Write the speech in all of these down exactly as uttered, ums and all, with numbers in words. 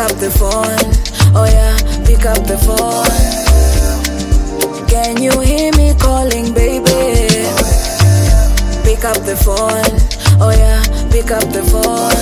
up the phone. Oh yeah, pick up the phone. Can you hear me calling, baby? Pick up the phone. Oh yeah, pick up the phone.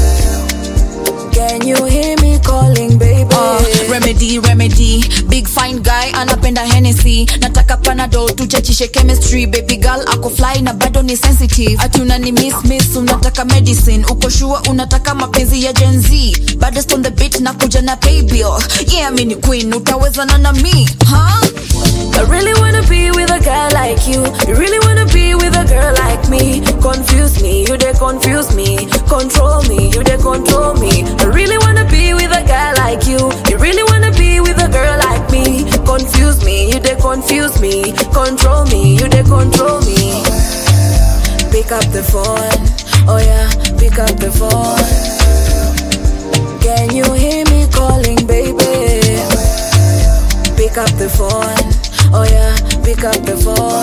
Can you hear me calling, baby? Uh, remedy, remedy. Big fine guy, anapenda Hennessy. Nataka Panadol, tuchachishe chemistry. Baby girl, ako fly na bado ni sensitive. Ati unani miss miss, unataka medicine. Uko sure unataka mapenzi ya Gen Z. Baddest on the beat, nakuja na pay bill. Yeah, mini queen, utawezana na me, huh? I really wanna be with a guy like you. You really wanna be with a girl like me. Confuse me, you they confuse me. Control me, you they control me. I really wanna be with a guy like you. You really wanna be with a girl like me. Confuse me, you they confuse me. Control me, you they control me. Pick up the phone. Oh yeah, pick up the phone. Can you hear me calling, baby? Pick up the phone. Oh yeah, pick up the phone.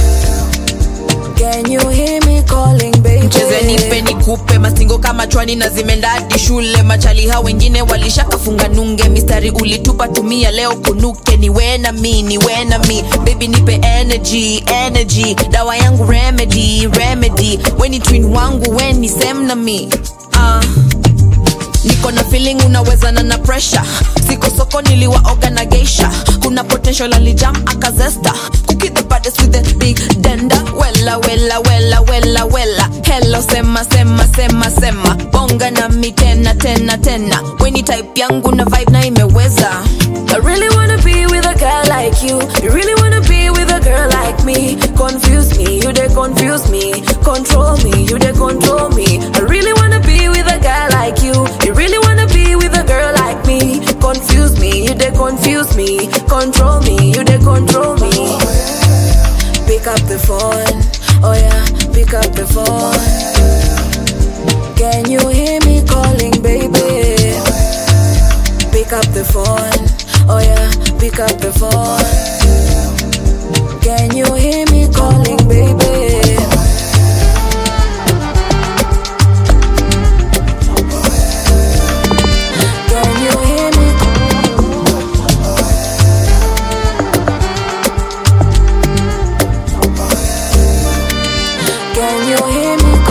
Can you hear me calling, baby? Mcheze nipe nikupe masingo kama chwani na zimeenda hadi shule. Machali hao wengine walishakafunga nunge. Mistari ulitupa tumia leo kunuke. Ni we na mi, ni we na mi. Baby nipe energy, energy. Dawa yangu remedy, remedy. Weni twin wangu, weni same na mi. Ah uh. Niko na feeling unawezana na pressure. Siko soko niliwaoga na geisha. Kuna potential alijam akazesta. Cookie the baddest with the big denda. Wella, wella, wella, wella, wella. Hello, sema, sema, sema, sema. Bonga na mi tena, tena, tena. Weni type yangu na vibe na imeweza. I really wanna be with a guy like you. You really wanna be with a girl like me. Confuse me, you they confuse me. Control me, you they control me. I really wanna be with a guy like you. You really wanna be with a girl like me. Confuse me, you they confuse me. Control me, you they control me. Pick up the phone. Oh yeah, pick up the phone. Can you hear me calling, baby? Pick up the phone. Oh yeah, pick up the phone. Can you hear me calling, baby? Can you hear me? Can you hear me?